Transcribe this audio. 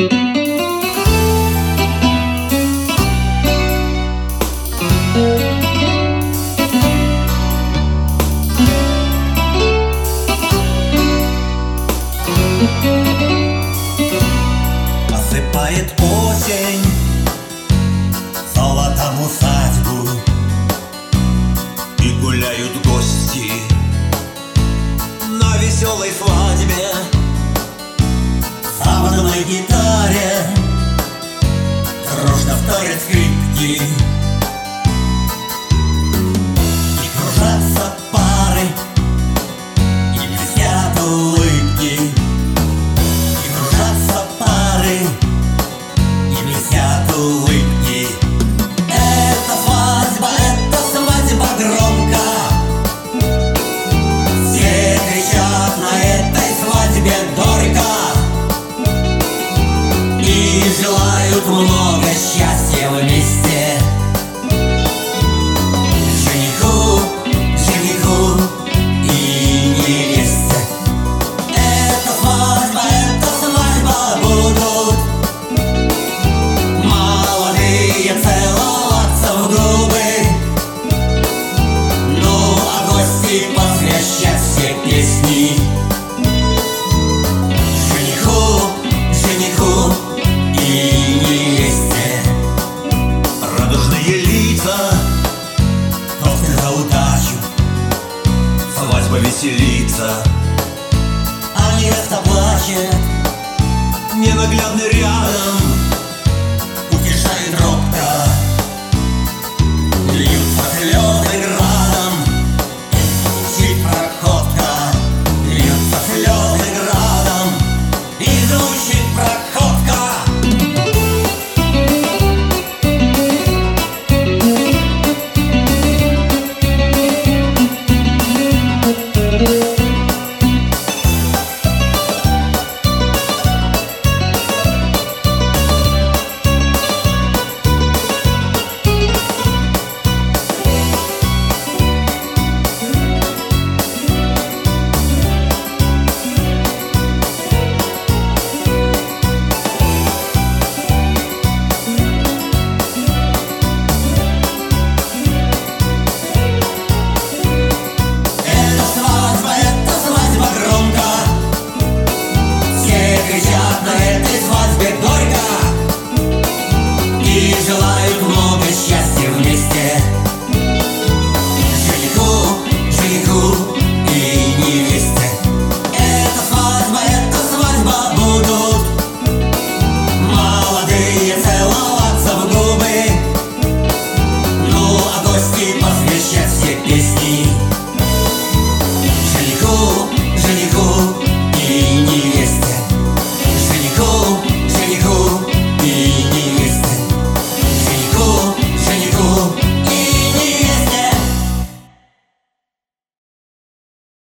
Осыпает осень золотом усадьбу, и гуляют гости на веселой свадьбе. Заводной гитаре дружно вторят скрипки, и кружатся пары, и блестят улыбки. И кружатся пары, и блестят улыбки. Это свадьба громко. Все кричат на этой свадьбе горько и желают много счастья вместе. Жениху и невесте. Это свадьба будут молодые целоваться в губы. Ну, а гости посвящать все песни жениху и невесте. Радужные лица, тосты за удачу, свадьба веселится, а невеста плачет, ненаглядный рядом.